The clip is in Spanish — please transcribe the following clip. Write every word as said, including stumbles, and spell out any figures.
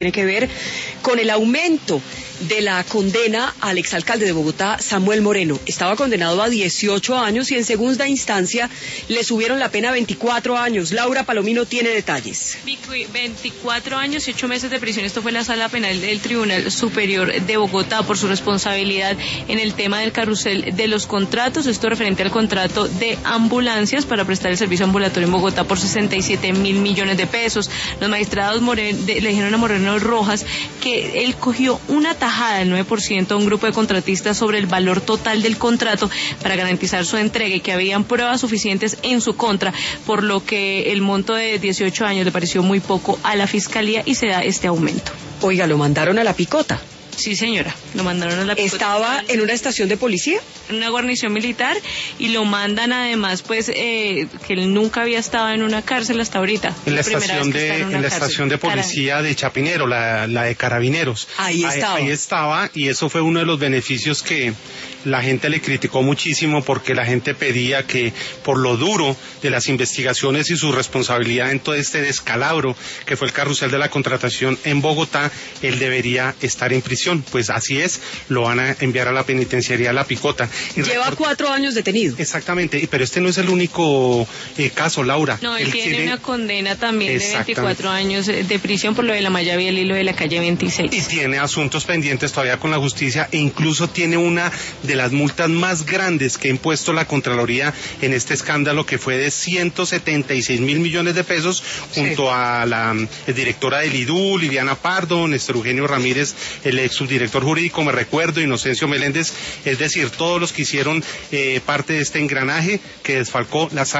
Tiene que ver con el aumento de la condena al exalcalde de Bogotá, Samuel Moreno. Estaba condenado a dieciocho años y en segunda instancia le subieron la pena a veinticuatro años. Laura Palomino tiene detalles. veinticuatro años y ocho meses de prisión. Esto fue la Sala Penal del Tribunal Superior de Bogotá por su responsabilidad en el tema del carrusel de los contratos. Esto referente al contrato de ambulancias para prestar el servicio ambulatorio en Bogotá por sesenta y siete mil millones de pesos. Los magistrados Moreno, de, le dijeron a Moreno Rojas que él cogió una tajada del nueve por ciento a un grupo de contratistas sobre el valor total del contrato para garantizar su entrega y que habían pruebas suficientes en su contra, por lo que el monto de dieciocho años le pareció muy poco a la fiscalía y se da este aumento. Oiga, lo mandaron a la picota. Sí, señora, lo mandaron a la picota. ¿Estaba en una estación de policía? En una guarnición militar, y lo mandan además, pues, eh, que él nunca había estado en una cárcel hasta ahorita. En la estación de en, en la estación de policía de Chapinero, la, la de Carabineros. Ahí estaba. Ahí, ahí estaba, y eso fue uno de los beneficios que la gente le criticó muchísimo, porque la gente pedía que, por lo duro de las investigaciones y su responsabilidad en todo este descalabro que fue el carrusel de la contratación en Bogotá, él debería estar en prisión. Pues así es, lo van a enviar a la penitenciaría La Picota. Y Lleva record... cuatro años detenido. Exactamente, pero este no es el único eh, caso, Laura. No, él, él tiene, tiene una condena también de veinticuatro años de prisión por lo de la malla vial y lo de la calle veintiséis. Y tiene asuntos pendientes todavía con la justicia, e incluso tiene una de las multas más grandes que ha impuesto la Contraloría en este escándalo, que fue de ciento setenta y seis mil millones de pesos, junto sí. a la eh, directora del I D U, Liliana Pardo, Néstor Eugenio Ramírez, el ex subdirector jurídico, me recuerdo, Inocencio Meléndez, es decir, todos los que hicieron eh, parte de este engranaje que desfalcó la